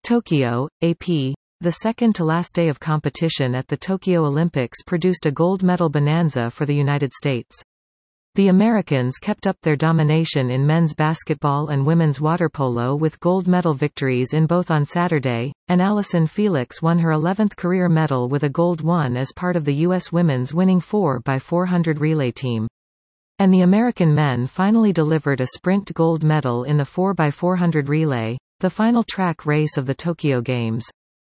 Tokyo, AP. The second-to-last day of competition at the Tokyo Olympics produced a gold medal bonanza for the United States. The Americans kept up their domination in men's basketball and women's water polo with gold medal victories in both on Saturday, and Allyson Felix won her 11th career medal with a gold one as part of the U.S. women's winning 4x400 relay team. And the American men finally delivered a sprint gold medal in the 4x400 relay, the final track race of the Tokyo Games.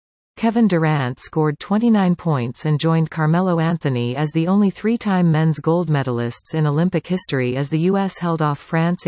Kevin Durant scored 29 points and joined Carmelo Anthony as the only three-time men's gold medalists in Olympic history as the U.S. held off France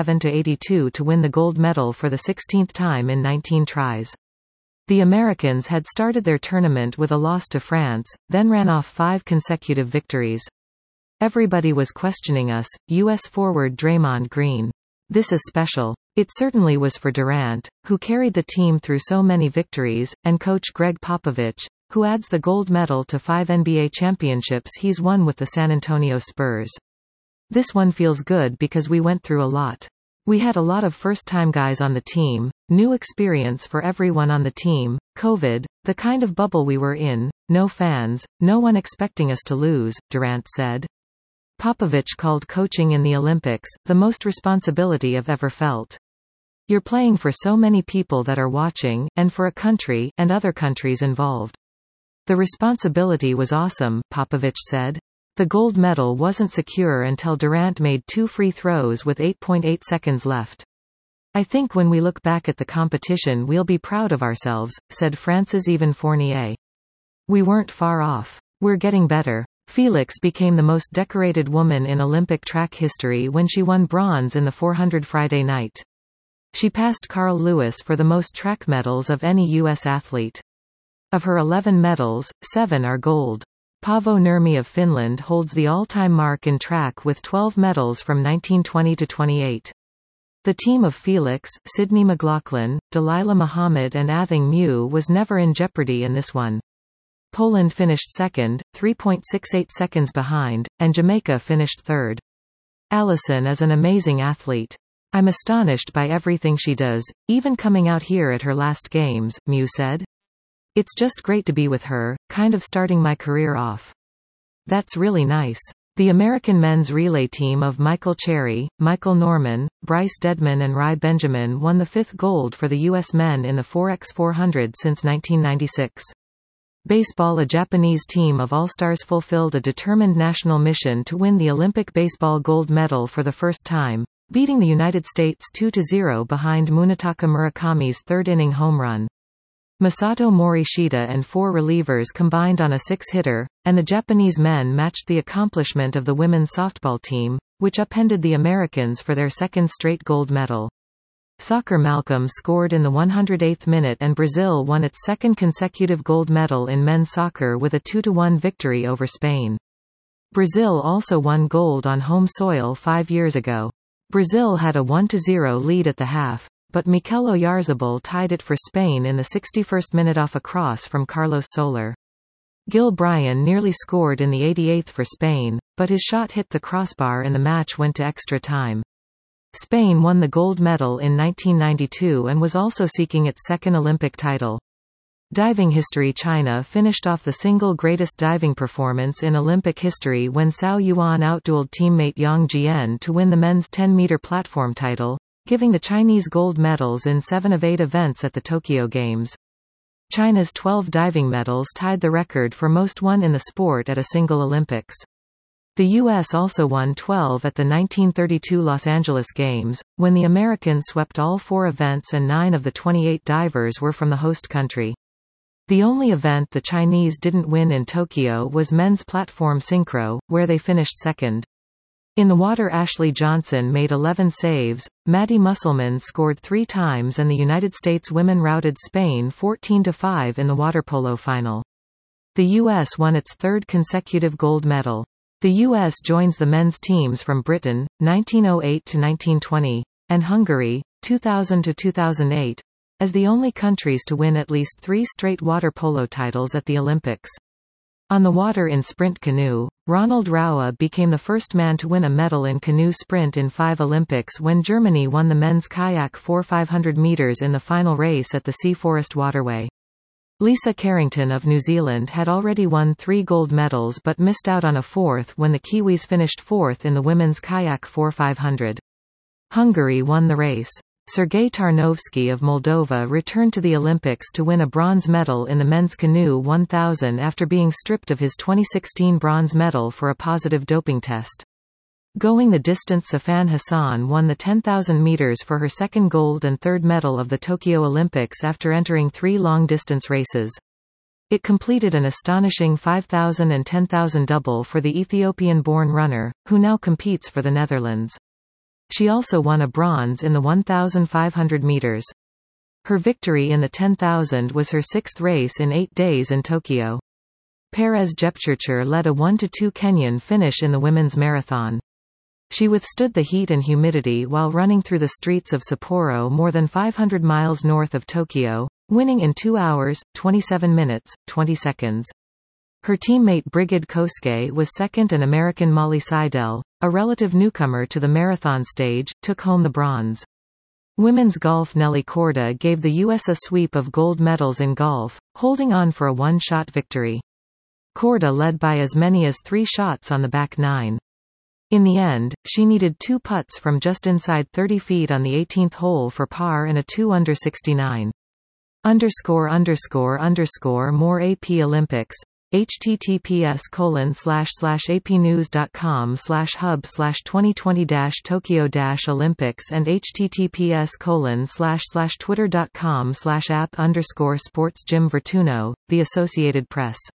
87-82 to win the gold medal for the 16th time in 19 tries. The Americans had started their tournament with a loss to France, then ran off 5 consecutive victories. Everybody was questioning us, U.S. forward Draymond Green. This is special. It certainly was for Durant, who carried the team through so many victories, and coach Greg Popovich, who adds the gold medal to 5 NBA championships he's won with the San Antonio Spurs. This one feels good because we went through a lot. We had a lot of first-time guys on the team, new experience for everyone on the team, COVID, the kind of bubble we were in, no fans, no one expecting us to lose, Durant said. Popovich called coaching in the Olympics the most responsibility I've ever felt. You're playing for so many people that are watching, and for a country, and other countries involved. The responsibility was awesome, Popovich said. The gold medal wasn't secure until Durant made 2 free throws with 8.8 seconds left. I think when we look back at the competition we'll be proud of ourselves, said Frances Even Fournier. We weren't far off. We're getting better. Felix became the most decorated woman in Olympic track history when she won bronze in the 400 Friday night. She passed Carl Lewis for the most track medals of any U.S. athlete. Of her 11 medals, 7 are gold. Paavo Nurmi of Finland holds the all-time mark in track with 12 medals from 1920 to 28. The team of Felix, Sydney McLaughlin, Delilah Muhammad and Athing Mu was never in jeopardy in this one. Poland finished second, 3.68 seconds behind, and Jamaica finished third. Allyson is an amazing athlete. I'm astonished by everything she does, even coming out here at her last games, Mu said. It's just great to be with her, kind of starting my career off. That's really nice. The American men's relay team of Michael Cherry, Michael Norman, Bryce Deadman and Rai Benjamin won the 5th gold for the U.S. men in the 4x400 since 1996. Baseball. A Japanese team of all-stars fulfilled a determined national mission to win the Olympic baseball gold medal for the first time, beating the United States 2-0 behind Munetaka Murakami's third-inning home run. Masato Morishita and 4 relievers combined on a 6-hitter, and the Japanese men matched the accomplishment of the women's softball team, which upended the Americans for their second straight gold medal. Soccer. Malcolm scored in the 108th minute and Brazil won its second consecutive gold medal in men's soccer with a 2-1 victory over Spain. Brazil also won gold on home soil 5 years ago. Brazil had a 1-0 lead at the half, but Mikel Oyarzabal tied it for Spain in the 61st minute off a cross from Carlos Soler. Gil Bryan nearly scored in the 88th for Spain, but his shot hit the crossbar and the match went to extra time. Spain won the gold medal in 1992 and was also seeking its second Olympic title. Diving history. China finished off the single greatest diving performance in Olympic history when Cao Yuan outdueled teammate Yang Jian to win the men's 10-meter platform title, giving the Chinese gold medals in 7 of 8 events at the Tokyo Games. China's 12 diving medals tied the record for most won in the sport at a single Olympics. The U.S. also won 12 at the 1932 Los Angeles Games, when the Americans swept all 4 events and 9 of the 28 divers were from the host country. The only event the Chinese didn't win in Tokyo was men's platform synchro, where they finished second. In the water. Ashley Johnson made 11 saves, Maddie Musselman scored 3 times and the United States women routed Spain 14-5 in the water polo final. The U.S. won its 3rd consecutive gold medal. The U.S. joins the men's teams from Britain, 1908-1920, and Hungary, 2000-2008, as the only countries to win at least 3 straight water polo titles at the Olympics. On the water in sprint canoe, Ronald Raue became the first man to win a medal in canoe sprint in 5 Olympics when Germany won the men's kayak 4x500 meters in the final race at the Sea Forest Waterway. Lisa Carrington of New Zealand had already won 3 gold medals but missed out on a 4th when the Kiwis finished 4th in the women's kayak 4x500. Hungary won the race. Sergei Tarnovsky of Moldova returned to the Olympics to win a bronze medal in the men's canoe 1000 after being stripped of his 2016 bronze medal for a positive doping test. Going the distance, Safan Hassan won the 10,000 meters for her second gold and third medal of the Tokyo Olympics after entering 3 long-distance races. It completed an astonishing 5,000 and 10,000 double for the Ethiopian-born runner, who now competes for the Netherlands. She also won a bronze in the 1,500 meters. Her victory in the 10,000 was her 6th race in 8 days in Tokyo. Perez Jepchirchir led a 1-2 Kenyan finish in the women's marathon. She withstood the heat and humidity while running through the streets of Sapporo more than 500 miles north of Tokyo, winning in 2 hours, 27 minutes, 20 seconds. Her teammate Brigid Kosgei was second and American Molly Seidel, a relative newcomer to the marathon stage, took home the bronze. Women's golf. Nelly Korda gave the U.S. a sweep of gold medals in golf, holding on for a one-shot victory. Korda led by as many as 3 shots on the back 9. In the end, she needed 2 putts from just inside 30 feet on the 18th hole for par and a 2 under 69. ____ More AP Olympics. https://apnews.com/hub/2020-Tokyo-Olympics and https://twitter.com/app_sports. Jim Vertuno, The Associated Press.